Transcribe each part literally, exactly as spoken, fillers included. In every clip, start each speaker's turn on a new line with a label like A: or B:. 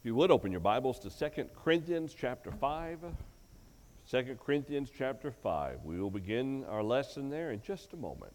A: you would, open your Bibles to Second Corinthians chapter five. Second Corinthians chapter five. We will begin our lesson there in just a moment.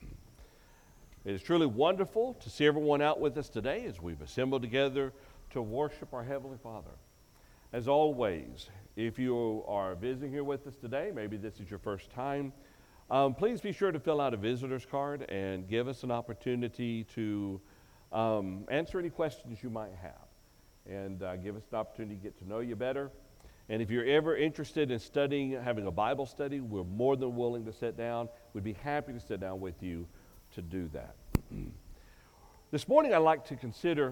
A: It is truly wonderful to see everyone out with us today as we've assembled together to worship our Heavenly Father. As always, if you are visiting here with us today, maybe this is your first time, um, please be sure to fill out a visitor's card and give us an opportunity to um, answer any questions you might have. And uh, give us an opportunity to get to know you better. And if you're ever interested in studying, having a Bible study, we're more than willing to sit down. We'd be happy to sit down with you to do that. This morning I'd like to consider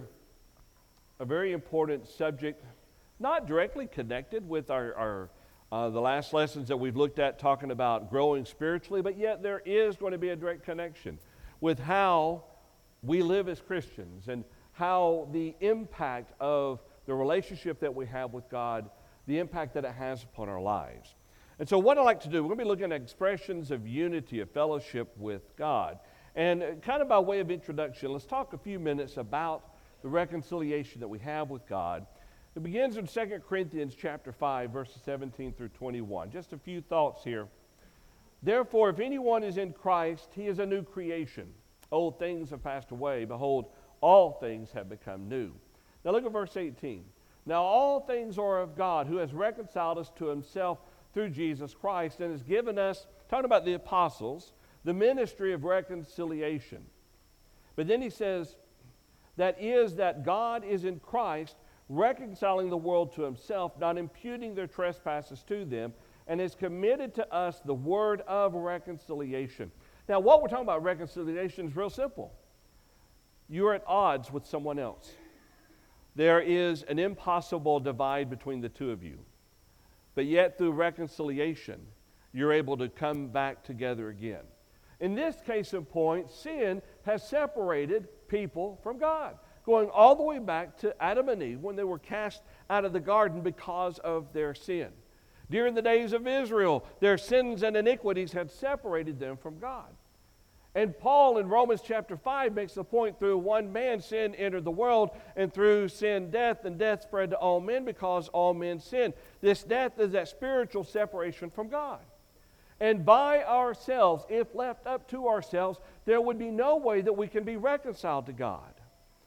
A: a very important subject, not directly connected with our, our uh, the last lessons that we've looked at talking about growing spiritually, but yet there is going to be a direct connection with how we live as Christians and how the impact of the relationship that we have with God, the impact that it has upon our lives. And so what I'd like to do, we're going to be looking at expressions of unity, of fellowship with God. And kind of by way of introduction, let's talk a few minutes about the reconciliation that we have with God. It begins in Second Corinthians chapter five, verses seventeen through twenty-one. Just a few thoughts here. Therefore, if anyone is in Christ, he is a new creation. Old things have passed away. Behold, all things have become new. Now look at verse eighteen. Now all things are of God, who has reconciled us to himself through Jesus Christ and has given us, talking about the apostles, the ministry of reconciliation. But then he says, that is that God is in Christ, reconciling the world to himself, not imputing their trespasses to them, and has committed to us the word of reconciliation. Now what we're talking about reconciliation is real simple. You're at odds with someone else. There is an impossible divide between the two of you. But yet through reconciliation, you're able to come back together again. In this case in point, sin has separated people from God, going all the way back to Adam and Eve when they were cast out of the garden because of their sin. During the days of Israel, their sins and iniquities had separated them from God. And Paul in Romans chapter five makes the point, through one man sin entered the world, and through sin death, and death spread to all men because all men sinned. This death is that spiritual separation from God. And by ourselves, if left up to ourselves, there would be no way that we can be reconciled to God.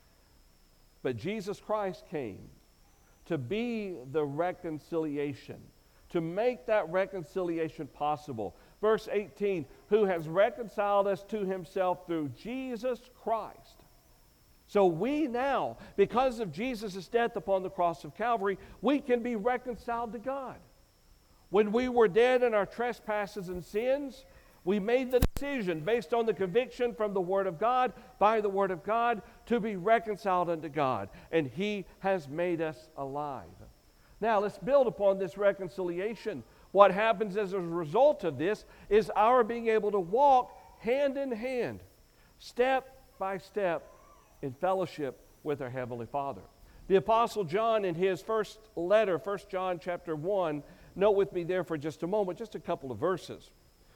A: But Jesus Christ came to be the reconciliation, to make that reconciliation possible. Verse eighteen, who has reconciled us to himself through Jesus Christ. So we now, because of Jesus' death upon the cross of Calvary, we can be reconciled to God. When we were dead in our trespasses and sins, we made the decision based on the conviction from the Word of God, by the Word of God, to be reconciled unto God. And He has made us alive. Now let's build upon this reconciliation. What happens as a result of this is our being able to walk hand in hand, step by step, in fellowship with our Heavenly Father. The Apostle John in his first letter, First John chapter one, note with me there for just a moment, just a couple of verses.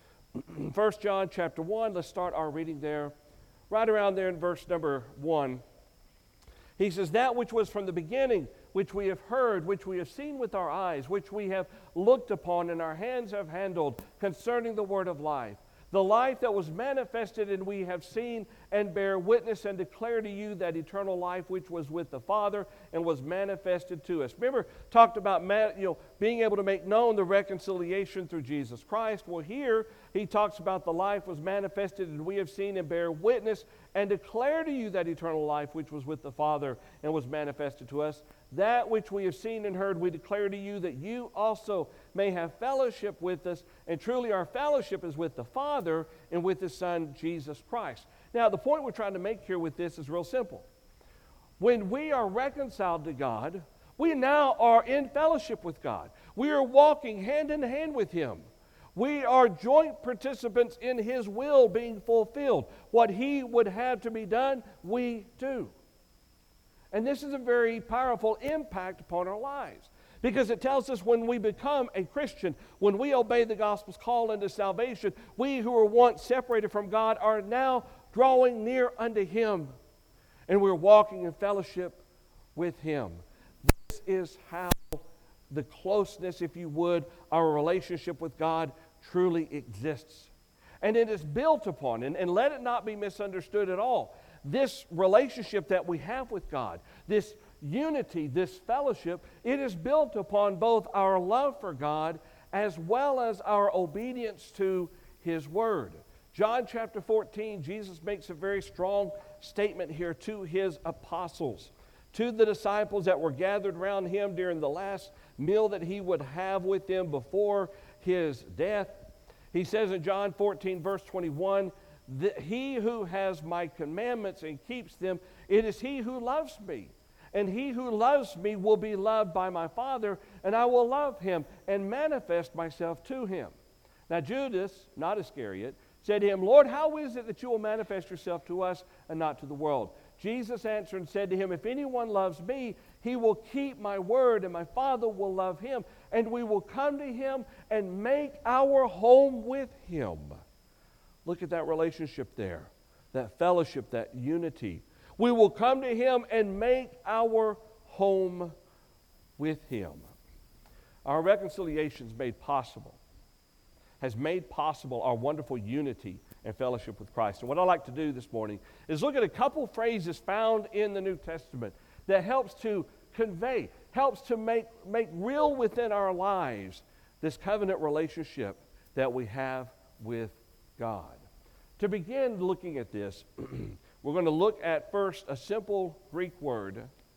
A: First John chapter one, let's start our reading there, right around there in verse number one. He says, that which was from the beginning, which we have heard, which we have seen with our eyes, which we have looked upon and our hands have handled concerning the word of life. The life that was manifested and we have seen and bear witness and declare to you that eternal life which was with the Father and was manifested to us. Remember, talked about you know being able to make known the reconciliation through Jesus Christ. Well, here he talks about the life was manifested and we have seen and bear witness and declare to you that eternal life which was with the Father and was manifested to us. That which we have seen and heard we declare to you, that you also may have fellowship with us. And truly our fellowship is with the Father and with His Son, Jesus Christ. Now, the point we're trying to make here with this is real simple. When we are reconciled to God, we now are in fellowship with God. We are walking hand in hand with Him. We are joint participants in His will being fulfilled. What He would have to be done, we do. And this is a very powerful impact upon our lives, because it tells us when we become a Christian, when we obey the gospel's call into salvation, we who were once separated from God are now drawing near unto Him, and we're walking in fellowship with Him. is how the closeness, if you would, our relationship with God truly exists. And it is built upon, and, and let it not be misunderstood at all, this relationship that we have with God, this unity, this fellowship, it is built upon both our love for God as well as our obedience to His Word. John chapter fourteen, Jesus makes a very strong statement here to His apostles, to the disciples that were gathered around Him during the last meal that He would have with them before His death. He says in John fourteen, verse twenty-one, that he who has my commandments and keeps them, it is he who loves me. And he who loves me will be loved by my Father, and I will love him and manifest myself to him. Now Judas, not Iscariot, said to him, Lord, how is it that you will manifest yourself to us and not to the world? Jesus answered and said to him, if anyone loves me, he will keep my word, and my Father will love him, and we will come to him and make our home with him. Look at that relationship there, that fellowship, that unity. We will come to him and make our home with him. Our reconciliation is made possible, has made possible our wonderful unity and fellowship with Christ. And what I'd like to do this morning is look at a couple phrases found in the New Testament that helps to convey, helps to make, make real within our lives this covenant relationship that we have with God. To begin looking at this, we're going to look at first a simple Greek word.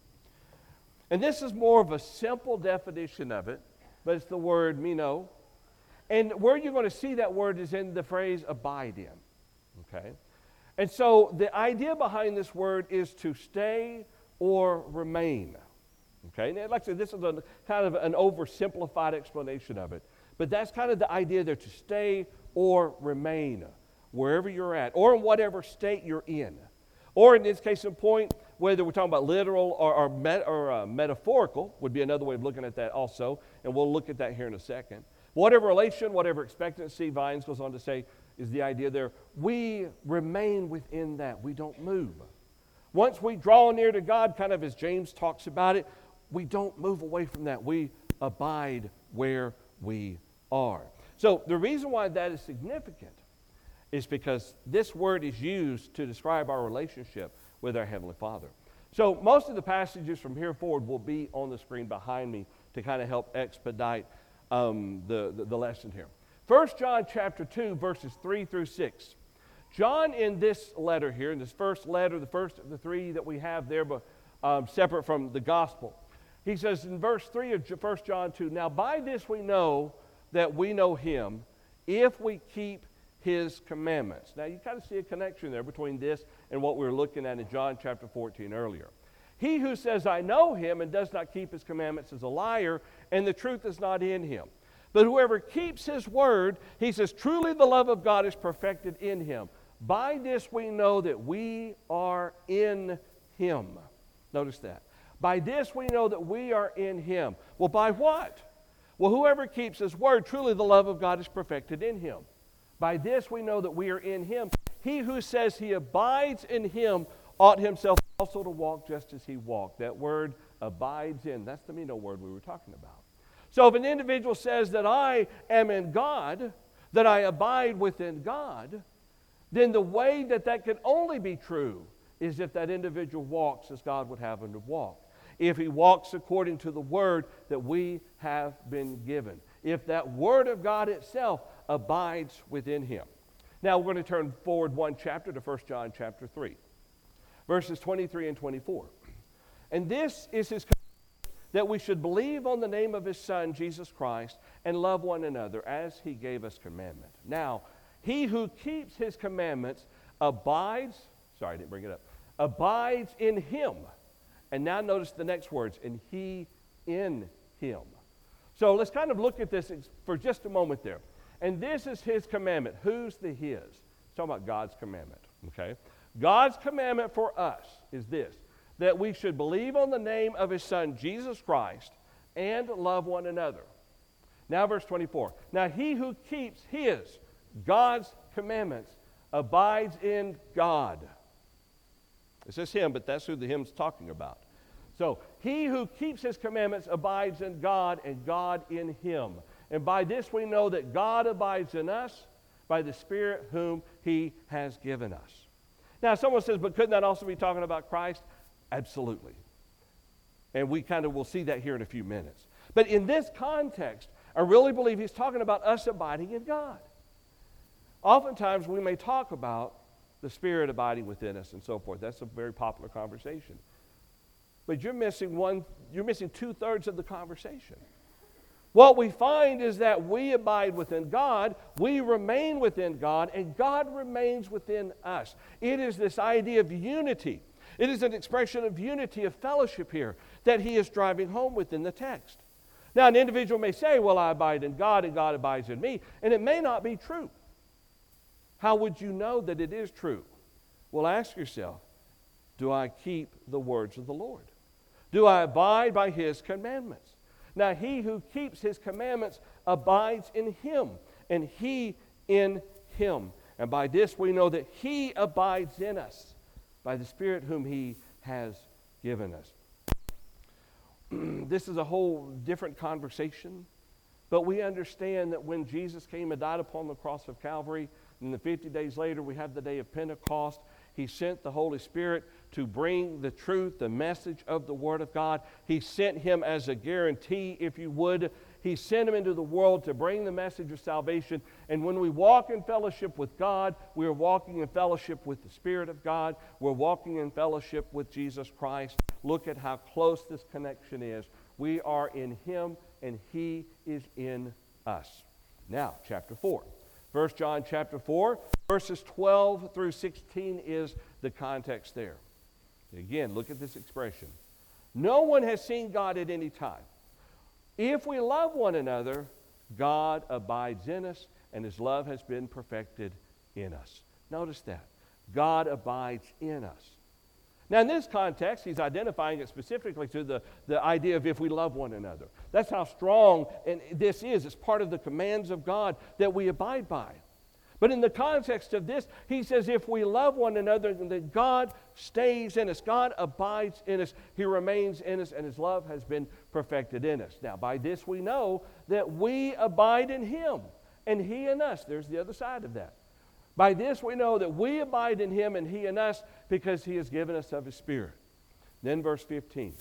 A: And this is more of a simple definition of it, but it's the word meno. And where you're going to see that word is in the phrase abide in. Okay? And so the idea behind this word is to stay or remain. Okay? And like I said, this is a kind of an oversimplified explanation of it. But that's kind of the idea there, to stay or remain wherever you're at, or in whatever state you're in. Or in this case in point, whether we're talking about literal or, or, met, or uh, metaphorical, would be another way of looking at that also, and we'll look at that here in a second. Whatever relation, whatever expectancy, Vines goes on to say, is the idea there. We remain within that. We don't move. Once we draw near to God, kind of as James talks about it, we don't move away from that. We abide where we are. So the reason why that is significant is because this word is used to describe our relationship with our Heavenly Father. So most of the passages from here forward will be on the screen behind me to kind of help expedite um, the, the, the lesson here. First John chapter two, verses three through six. John in this letter here, in this first letter, the first of the three that we have there, but um, separate from the gospel, he says in verse three of First John two, now by this we know that we know him, if we keep his commandments. Now you kind of see a connection there between this and what we were looking at in John chapter fourteen earlier. He who says, I know him, and does not keep his commandments is a liar, and the truth is not in him. But whoever keeps his word, he says, truly the love of God is perfected in him. By this we know that we are in him. Notice that. By this we know that we are in him. Well, by what? Well, whoever keeps his word, truly the love of God is perfected in him. By this we know that we are in him. He who says he abides in him ought himself also to walk just as he walked. That word abides in, that's the meno word we were talking about. So if an individual says that I am in God, that I abide within God, then the way that that can only be true is if that individual walks as God would have him to walk. If he walks according to the word that we have been given. If that word of God itself abides within him. Now we're going to turn forward one chapter to First John chapter three, verses twenty-three and twenty-four. And this is his commandment, that we should believe on the name of his Son, Jesus Christ, and love one another as he gave us commandment. Now, he who keeps his commandments abides, sorry, I didn't bring it up, abides in him. And now notice the next words, and he in him. So let's kind of look at this for just a moment there. And this is his commandment. Who's the his? It's talking about God's commandment, okay? God's commandment for us is this, that we should believe on the name of his Son, Jesus Christ, and love one another. Now verse twenty-four. Now he who keeps his, God's commandments, abides in God. It says him, but that's who the hymn's talking about. So, he who keeps his commandments abides in God, and God in him. And by this we know that God abides in us by the Spirit whom he has given us. Now, someone says, but couldn't that also be talking about Christ? Absolutely. And we kind of will see that here in a few minutes. But in this context, I really believe he's talking about us abiding in God. Oftentimes, we may talk about the Spirit abiding within us and so forth. That's a very popular conversation. But you're missing one, you're missing two-thirds of the conversation. What we find is that we abide within God, we remain within God, and God remains within us. It is this idea of unity. It is an expression of unity, of fellowship here, that he is driving home within the text. Now, an individual may say, well, I abide in God and God abides in me, and it may not be true. How would you know that it is true? Well, ask yourself, do I keep the words of the Lord? Do I abide by his commandments? Now, he who keeps his commandments abides in him, and he in him. And by this we know that he abides in us, by the Spirit whom he has given us. This is a whole different conversation, but we understand that when Jesus came and died upon the cross of Calvary, and then fifty days later we have the day of Pentecost, he sent the Holy Spirit to bring the truth, the message of the Word of God. He sent him as a guarantee, if you would. He sent him into the world to bring the message of salvation. And when we walk in fellowship with God, we are walking in fellowship with the Spirit of God. We're walking in fellowship with Jesus Christ. Look at how close this connection is. We are in him, and he is in us. Now, chapter four. First John chapter four, verses twelve through sixteen is the context there. Again, look at this expression. No one has seen God at any time. If we love one another, God abides in us, and his love has been perfected in us. Notice that. God abides in us. Now, in this context, he's identifying it specifically to the, the idea of if we love one another. That's how strong and this is. It's part of the commands of God that we abide by. But in the context of this, he says if we love one another, then God stays in us. God abides in us. He remains in us, and his love has been perfected in us. Now, by this we know that we abide in him, and he in us. There's the other side of that. By this we know that we abide in him and he in us because he has given us of his Spirit. Then verse fifteen.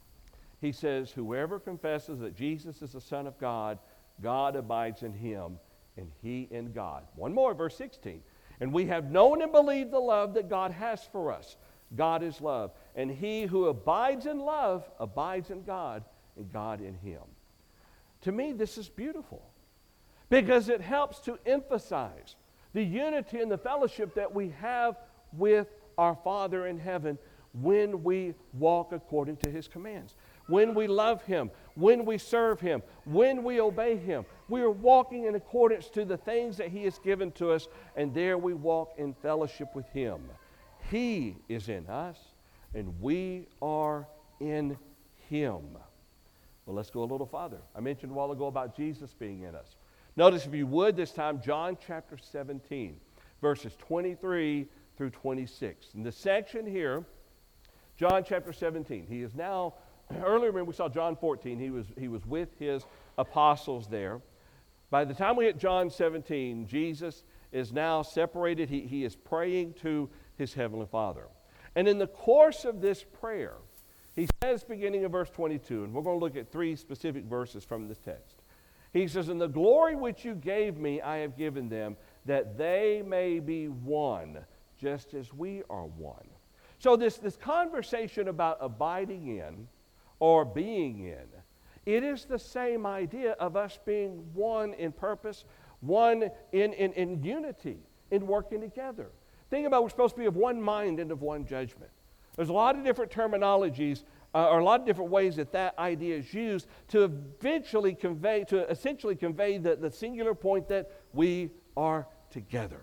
A: He says, whoever confesses that Jesus is the Son of God, God abides in him and he in God. One more, verse sixteen. And we have known and believed the love that God has for us. God is love. And he who abides in love abides in God and God in him. To me, this is beautiful because it helps to emphasize the unity and the fellowship that we have with our Father in heaven when we walk according to his commands. When we love him, when we serve him, when we obey him, we are walking in accordance to the things that he has given to us, and there we walk in fellowship with him. He is in us, and we are in him. Well, let's go a little farther. I mentioned a while ago about Jesus being in us. Notice, if you would, this time, John chapter seventeen, verses twenty-three through twenty-six. In the section here, John chapter seventeen, he is now, earlier when we saw John fourteen, he was, he was with his apostles there. By the time we hit John seventeen, Jesus is now separated. He, he is praying to his heavenly Father. And in the course of this prayer, he says, beginning of verse twenty-two, and we're going to look at three specific verses from this text. He says, "In the glory which you gave me, I have given them, that they may be one, just as we are one." So this, this conversation about abiding in or being in, it is the same idea of us being one in purpose, one in, in, in unity, in working together. Think about, we're supposed to be of one mind and of one judgment. There's a lot of different terminologies Uh, or a lot of different ways that that idea is used to eventually convey, to essentially convey the, the singular point that we are together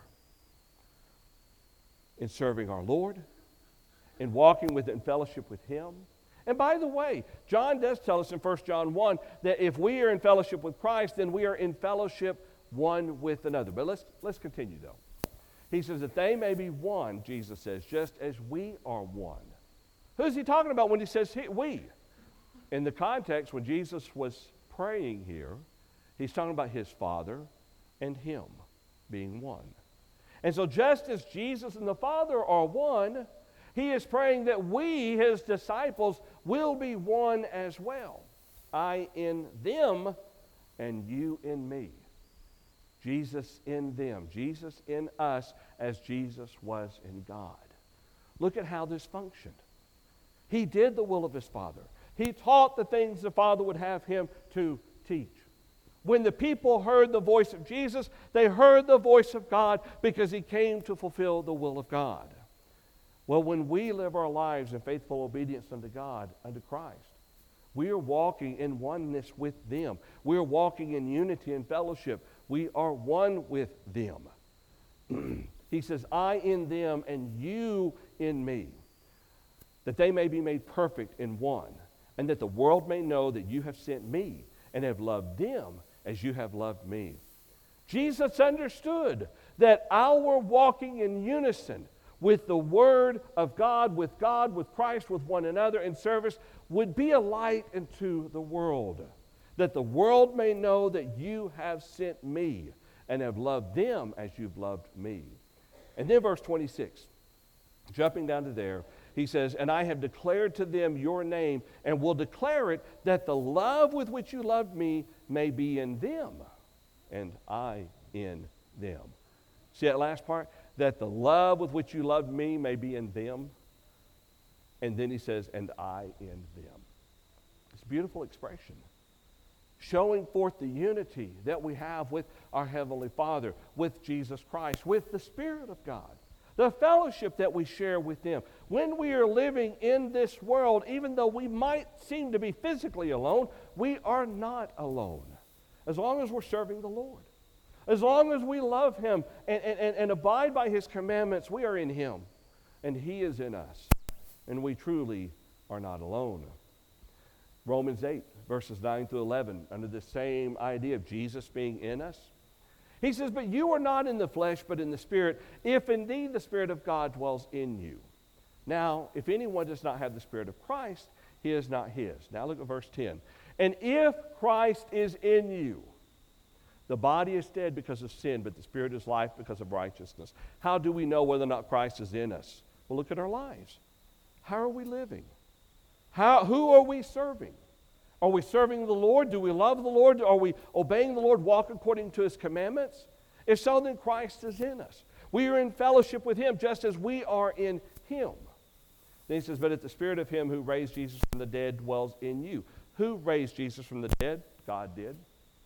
A: in serving our Lord, in walking with in fellowship with him. And by the way, John does tell us in First John one that if we are in fellowship with Christ, then we are in fellowship one with another. But let's, let's continue though. He says that they may be one, Jesus says, just as we are one. Who's he talking about when he says he, we? In the context, when Jesus was praying here, he's talking about his Father and him being one. And so just as Jesus and the Father are one, he is praying that we, his disciples, will be one as well. I in them and you in me. Jesus in them. Jesus in us as Jesus was in God. Look at how this functioned. He did the will of his Father. He taught the things the Father would have him to teach. When the people heard the voice of Jesus, they heard the voice of God because he came to fulfill the will of God. Well, when we live our lives in faithful obedience unto God, unto Christ, we are walking in oneness with them. We are walking in unity and fellowship. We are one with them. He says, I in them and you in me, that they may be made perfect in one, and that the world may know that you have sent me and have loved them as you have loved me. Jesus understood that our walking in unison with the Word of God, with God, with Christ, with one another in service, would be a light into the world, that the world may know that you have sent me and have loved them as you've loved me. And then verse twenty-six, jumping down to there, he says, and I have declared to them your name, and will declare it, that the love with which you loved me may be in them, and I in them. See that last part? That the love with which you loved me may be in them. And then he says, and I in them. It's a beautiful expression, showing forth the unity that we have with our Heavenly Father, with Jesus Christ, with the Spirit of God, the fellowship that we share with them. When we are living in this world, even though we might seem to be physically alone, we are not alone, as long as we're serving the Lord. As long as we love him and, and, and abide by his commandments, we are in him, and he is in us, and we truly are not alone. Romans eight, verses nine through eleven, under the same idea of Jesus being in us. He says, but you are not in the flesh, but in the Spirit, if indeed the Spirit of God dwells in you. Now, if anyone does not have the Spirit of Christ, he is not his. Now look at verse ten. And if Christ is in you, the body is dead because of sin, but the Spirit is life because of righteousness. How do we know whether or not Christ is in us? Well, look at our lives. How are we living? How, who are we serving? Are we serving the Lord? Do we love the Lord? Are we obeying the Lord, walk according to his commandments? If so, then Christ is in us. We are in fellowship with him just as we are in him. Then he says, but if the Spirit of him who raised Jesus from the dead dwells in you. Who raised Jesus from the dead? God did.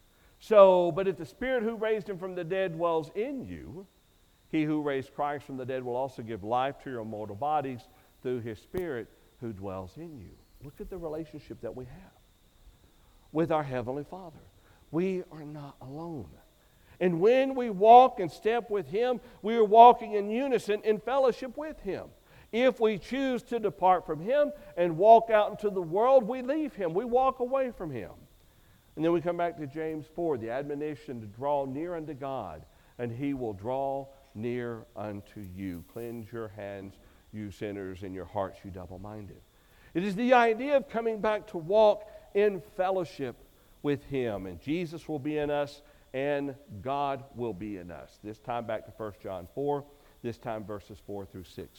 A: So, but if the Spirit who raised him from the dead dwells in you, he who raised Christ from the dead will also give life to your mortal bodies through his Spirit who dwells in you. Look at the relationship that we have with our Heavenly Father. We are not alone. And when we walk and step with him, we are walking in unison in fellowship with him. If we choose to depart from him and walk out into the world, we leave him. We walk away from him. And then we come back to James four, the admonition to draw near unto God, and he will draw near unto you. Cleanse your hands, you sinners, and your hearts, you double-minded. It is the idea of coming back to walk in fellowship with him. And Jesus will be in us, and God will be in us. This time back to First John four, this time verses four through six.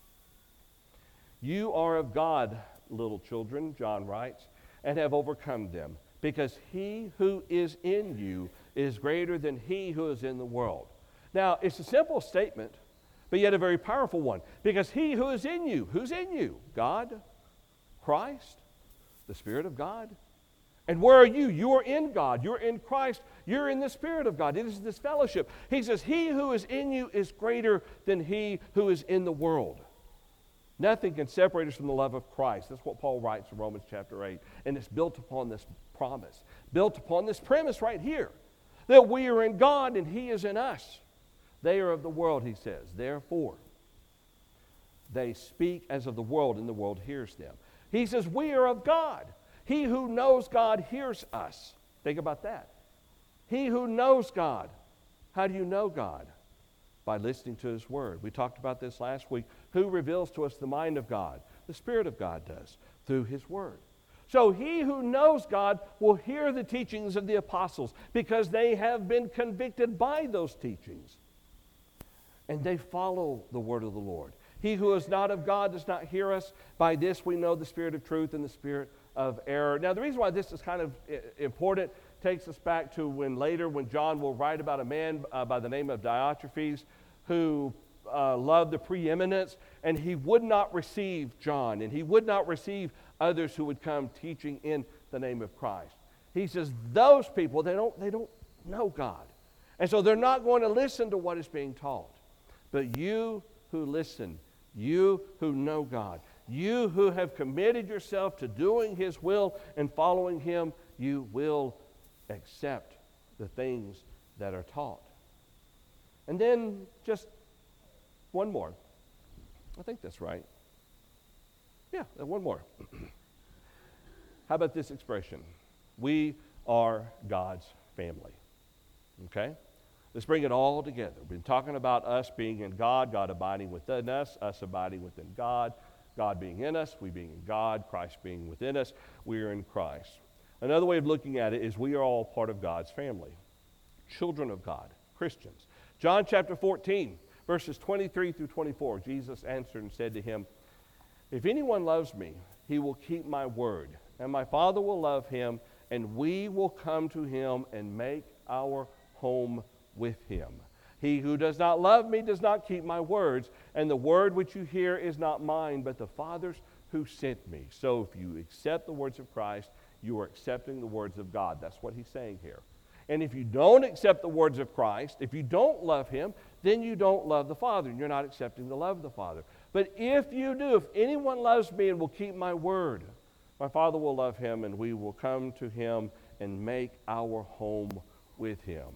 A: You are of God, little children, John writes, and have overcome them, because he who is in you is greater than he who is in the world. Now, it's a simple statement, but yet a very powerful one. Because he who is in you, who's in you? God, Christ, the Spirit of God. And where are you? You are in God. You're in Christ. You're in the Spirit of God. It is this fellowship. He says, he who is in you is greater than he who is in the world. Nothing can separate us from the love of Christ. That's what Paul writes in Romans chapter eight. And it's built upon this promise, built upon this premise right here, that we are in God and he is in us. They are of the world, he says. Therefore, they speak as of the world, and the world hears them. He says, we are of God. He who knows God hears us. Think about that. He who knows God. How do you know God? By listening to his word. We talked about this last week. Who reveals to us the mind of God? The Spirit of God does through His Word. So he who knows God will hear the teachings of the apostles because they have been convicted by those teachings. And they follow the word of the Lord. He who is not of God does not hear us. By this we know the spirit of truth and the spirit of error. Now the reason why this is kind of important takes us back to when later when John will write about a man uh, by the name of Diotrephes who uh, loved the preeminence, and he would not receive John, and he would not receive others who would come teaching in the name of Christ. He says those people, they don't, they don't know God. And so they're not going to listen to what is being taught. But you who listen, you who know God, you who have committed yourself to doing His will and following Him, you will accept the things that are taught. And then just one more. I think that's right. Yeah, one more. How about this expression? We are God's family. Okay? Let's bring it all together. We've been talking about us being in God, God abiding within us, us abiding within God, God being in us, we being in God, Christ being within us, we are in Christ. Another way of looking at it is we are all part of God's family, children of God, Christians. John chapter fourteen, verses twenty-three through twenty-four, Jesus answered and said to him, if anyone loves me, he will keep my word, and my Father will love him, and we will come to him and make our home with him. He who does not love me does not keep my words, and the word which you hear is not mine, but the Father's who sent me. So if you accept the words of Christ, you are accepting the words of God. That's what he's saying here. And if you don't accept the words of Christ, if you don't love him, then you don't love the Father, and you're not accepting the love of the Father. But if you do, if anyone loves me and will keep my word, my Father will love him, and we will come to him and make our home with him.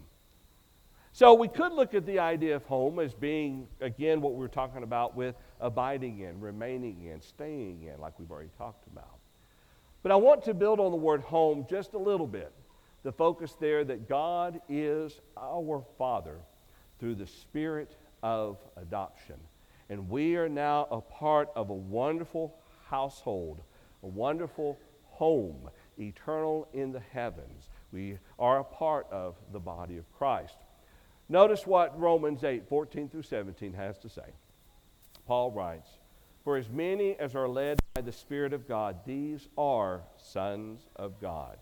A: So we could look at the idea of home as being, again, what we were talking about with abiding in, remaining in, staying in, like we've already talked about. But I want to build on the word home just a little bit. The focus there that God is our Father through the Spirit of adoption. And we are now a part of a wonderful household, a wonderful home, eternal in the heavens. We are a part of the body of Christ. Notice what Romans eight, fourteen through seventeen has to say. Paul writes, for as many as are led by the Spirit of God, these are sons of God.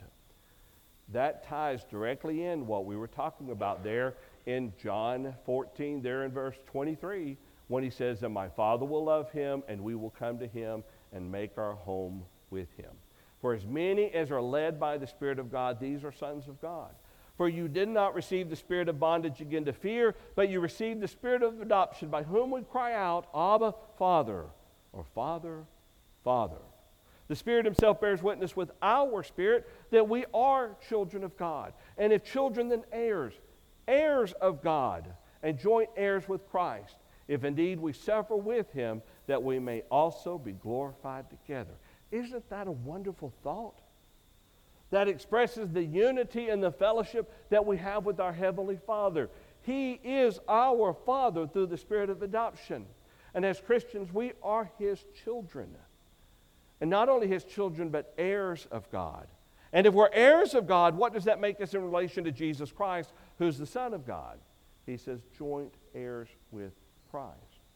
A: That ties directly in what we were talking about there in John fourteen, there in verse twenty-three, when he says that my Father will love him, and we will come to him and make our home with him. For as many as are led by the Spirit of God, these are sons of God. For you did not receive the spirit of bondage again to fear, but you received the Spirit of adoption, by whom we cry out, Abba, Father, or Father, Father. The Spirit himself bears witness with our spirit that we are children of God. And if children, then heirs, heirs of God, and joint heirs with Christ, if indeed we suffer with him, that we may also be glorified together. Isn't that a wonderful thought? That expresses the unity and the fellowship that we have with our Heavenly Father. He is our Father through the Spirit of adoption. And as Christians, we are his children. And not only his children, but heirs of God. And if we're heirs of God, what does that make us in relation to Jesus Christ, who's the Son of God? He says, joint heirs with Christ.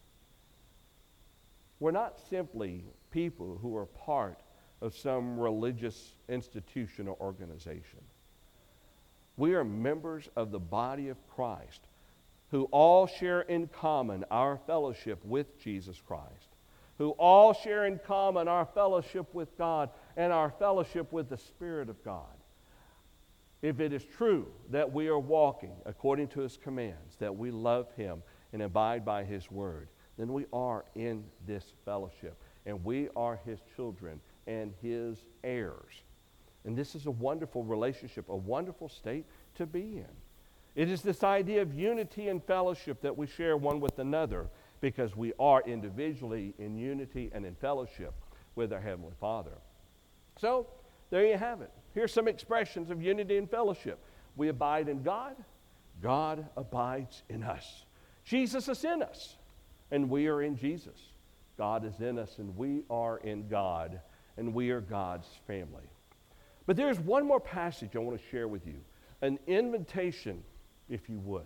A: We're not simply people who are part of some religious institution or organization. We are members of the body of Christ who all share in common our fellowship with Jesus Christ, who all share in common our fellowship with God and our fellowship with the Spirit of God. If it is true that we are walking according to his commands, that we love him and abide by his word, then we are in this fellowship, and we are his children and his heirs. And this is a wonderful relationship, a wonderful state to be in. It is this idea of unity and fellowship that we share one with another, because we are individually in unity and in fellowship with our Heavenly Father. So, there you have it. Here's some expressions of unity and fellowship. We abide in God. God abides in us. Jesus is in us, and we are in Jesus. God is in us and we are in God, and we are God's family. But there's one more passage I want to share with you, an invitation, if you would,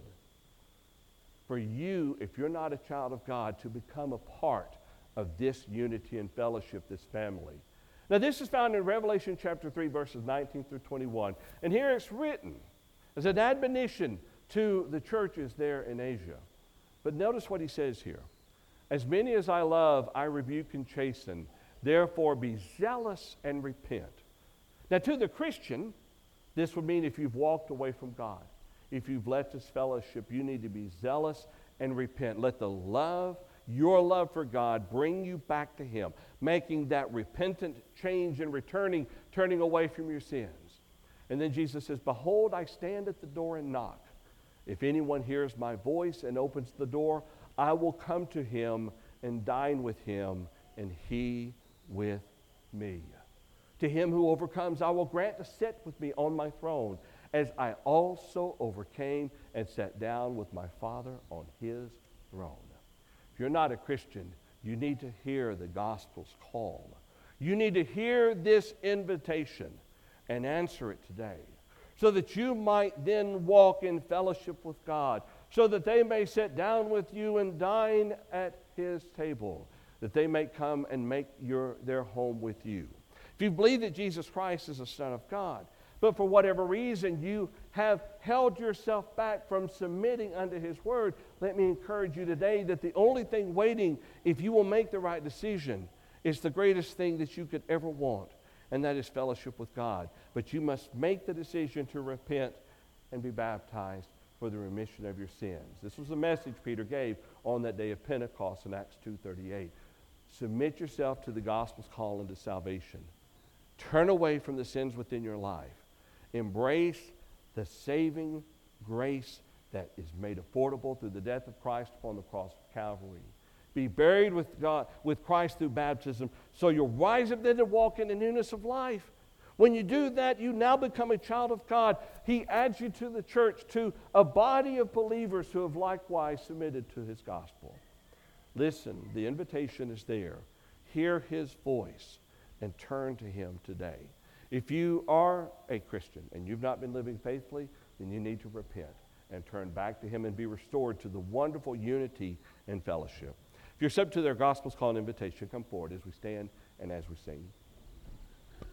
A: for you, if you're not a child of God, to become a part of this unity and fellowship, this family. Now, this is found in Revelation chapter three, verses nineteen through twenty-one. And here it's written as an admonition to the churches there in Asia. But notice what he says here. As many as I love, I rebuke and chasten. Therefore, be zealous and repent. Now, to the Christian, this would mean if you've walked away from God, if you've left His fellowship, you need to be zealous and repent. Let the love, your love for God, bring you back to Him, making that repentant change and returning, turning away from your sins. And then Jesus says, behold, I stand at the door and knock. If anyone hears my voice and opens the door, I will come to him and dine with him, and he with me. To him who overcomes, I will grant to sit with me on my throne, as I also overcame and sat down with my Father on his throne. If you're not a Christian, you need to hear the gospel's call. You need to hear this invitation and answer it today, so that you might then walk in fellowship with God, so that they may sit down with you and dine at His table, that they may come and make your, their home with you. If you believe that Jesus Christ is the Son of God, but for whatever reason you have held yourself back from submitting unto His Word, let me encourage you today that the only thing waiting, if you will make the right decision, is the greatest thing that you could ever want, and that is fellowship with God. But you must make the decision to repent and be baptized for the remission of your sins. This was the message Peter gave on that day of Pentecost in Acts two thirty-eight. Submit yourself to the gospel's call into salvation. Turn away from the sins within your life. Embrace the saving grace that is made affordable through the death of Christ upon the cross of Calvary. Be buried with God, with Christ through baptism, so you'll rise up then to walk in the newness of life. When you do that, you now become a child of God. He adds you to the church, to a body of believers who have likewise submitted to His gospel. Listen, the invitation is there. Hear His voice and turn to Him today. If you are a Christian and you've not been living faithfully, then you need to repent and turn back to Him and be restored to the wonderful unity and fellowship. If you're subject to their gospel's call and invitation, come forward as we stand and as we sing.